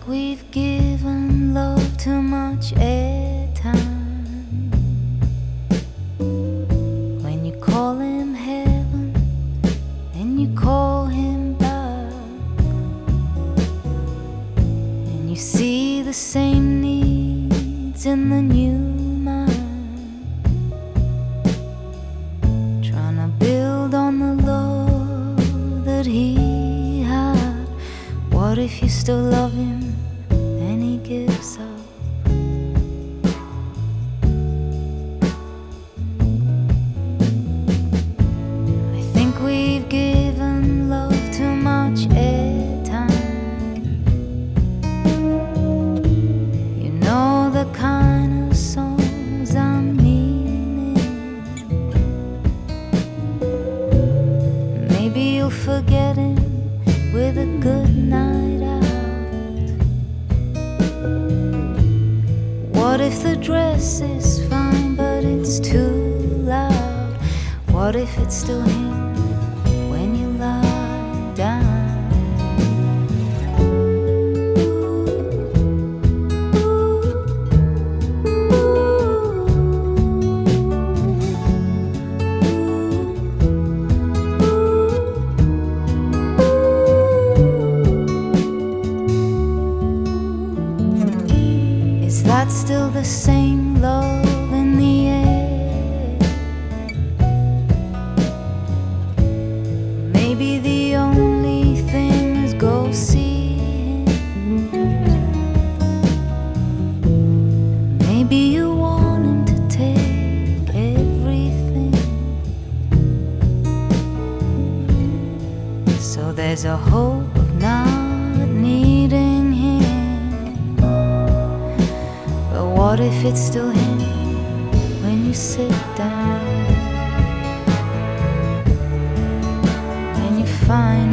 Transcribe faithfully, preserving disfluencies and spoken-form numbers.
we've given love too much airtime. When you call him heaven and you call him back, and you see the same needs in the new man, trying to build on the love that he had. What if you still love him and he gives up? I think we've given love too much airtime. You know the kind of songs I'm meaning. Maybe you'll forget him with a good night out. What if the dress is fine but it's too loud? What if it's still him when you lie down? Is that still the same love in the air? Maybe the only thing is go see him. Maybe you want him to take everything, so there's a hope of not needing him. What if it's still him when you sit down, when you find